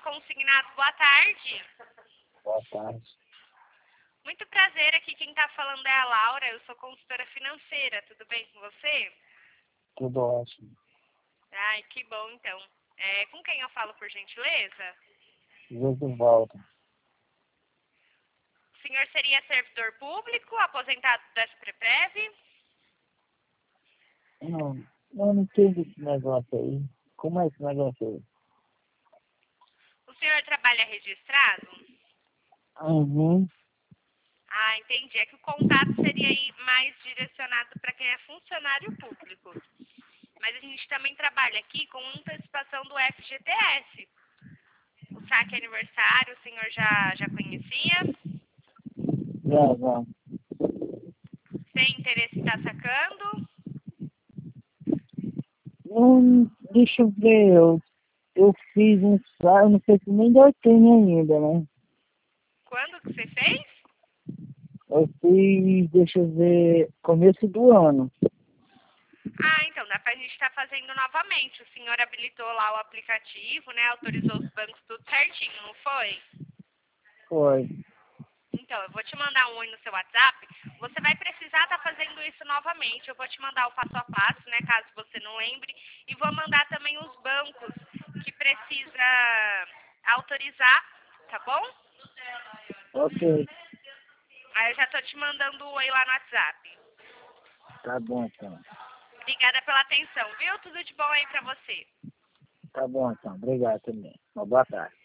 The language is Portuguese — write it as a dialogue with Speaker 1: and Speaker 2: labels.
Speaker 1: Consignados. Boa tarde.
Speaker 2: Boa tarde.
Speaker 1: Muito prazer, aqui quem está falando é a Laura, eu sou consultora financeira, tudo bem com você?
Speaker 2: Tudo ótimo.
Speaker 1: Ai, que bom então. Com quem eu falo, por gentileza?
Speaker 2: Volta.
Speaker 1: O senhor seria servidor público, aposentado da SPREPREV?
Speaker 2: Não entendo esse negócio aí. Como é esse negócio aí?
Speaker 1: O senhor trabalha registrado?
Speaker 2: Uhum.
Speaker 1: Ah, entendi. É que o contato seria aí mais direcionado para quem é funcionário público. Mas a gente também trabalha aqui com antecipação do FGTS. O saque aniversário, o senhor já conhecia?
Speaker 2: Já.
Speaker 1: Tem interesse em estar sacando?
Speaker 2: Deixa eu ver. Eu fiz um saio, não sei se nem deu tempo ainda, né?
Speaker 1: Quando que você fez?
Speaker 2: Eu fiz, deixa eu ver, começo do ano.
Speaker 1: Ah, então dá pra gente estar fazendo novamente. O senhor habilitou lá o aplicativo, né? Autorizou os bancos tudo certinho, não foi?
Speaker 2: Foi.
Speaker 1: Então, eu vou te mandar um oi no seu WhatsApp. Você vai precisar estar fazendo isso novamente. Eu vou te mandar o passo a passo, né? Caso você não lembre. E vou mandar também os bancos que precisa autorizar, tá bom?
Speaker 2: Ok.
Speaker 1: Aí eu já tô te mandando o oi lá no WhatsApp.
Speaker 2: Tá bom, então.
Speaker 1: Obrigada pela atenção, viu? Tudo de bom aí pra você.
Speaker 2: Tá bom, então. Obrigado também. Uma boa tarde.